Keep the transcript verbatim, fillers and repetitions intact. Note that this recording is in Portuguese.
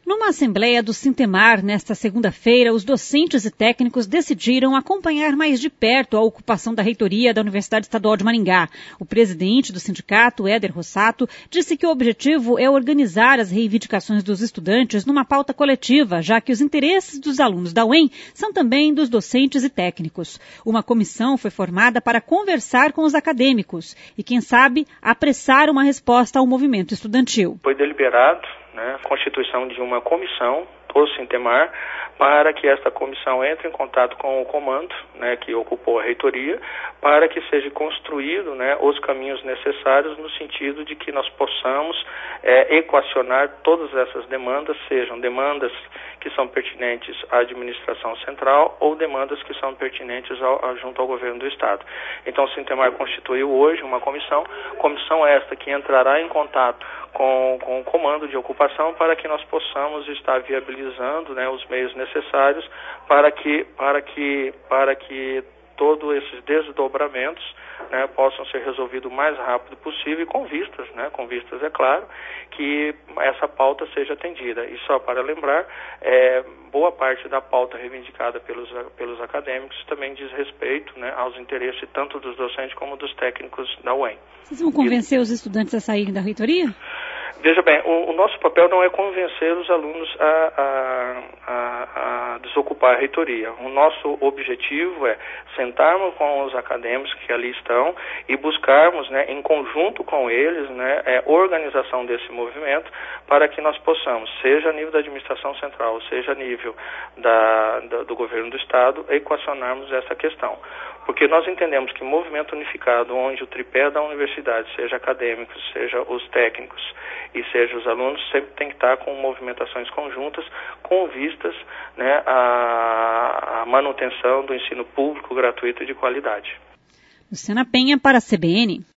Numa assembleia do Sintemar, nesta segunda-feira, os docentes e técnicos decidiram acompanhar mais de perto a ocupação da reitoria da Universidade Estadual de Maringá. O presidente do sindicato, Éder Rossato, disse que o objetivo é organizar as reivindicações dos estudantes numa pauta coletiva, já que os interesses dos alunos da U E M são também dos docentes e técnicos. Uma comissão foi formada para conversar com os acadêmicos e, quem sabe, apressar uma resposta ao movimento estudantil. Foi deliberado Né, a constituição de uma comissão do Sintemar para que esta comissão entre em contato com o comando, né, que ocupou a reitoria, para que seja construído, né, os caminhos necessários no sentido de que nós possamos é, equacionar todas essas demandas, sejam demandas que são pertinentes à administração central ou demandas que são pertinentes ao, ao, junto ao governo do Estado. Então o Sintemar constituiu hoje uma comissão, comissão esta que entrará em contato com, com o comando de ocupação para que nós possamos estar viabilizando, né, os meios necessários para que, para que, para que todos esses desdobramentos, né, possam ser resolvidos o mais rápido possível e com vistas, né, com vistas, é claro, que essa pauta seja atendida. E só para lembrar, é, boa parte da pauta reivindicada pelos, pelos acadêmicos também diz respeito, né, aos interesses tanto dos docentes como dos técnicos da U E M. Vocês vão convencer e... os estudantes a saírem da reitoria? Veja bem, o, o nosso papel não é convencer os alunos a, a, a, a desocupar a reitoria. O nosso objetivo é sentarmos com os acadêmicos que ali estão e buscarmos, né, em conjunto com eles, né, é, organização desse movimento para que nós possamos, seja a nível da administração central, seja a nível da, da, do governo do Estado, equacionarmos essa questão. Porque nós entendemos que movimento unificado, onde o tripé da universidade, seja acadêmicos, seja os técnicos e seja os alunos, sempre tem que estar com movimentações conjuntas, com vistas, né, à, à manutenção do ensino público gratuito e de qualidade. Luciana Penha para a C B N.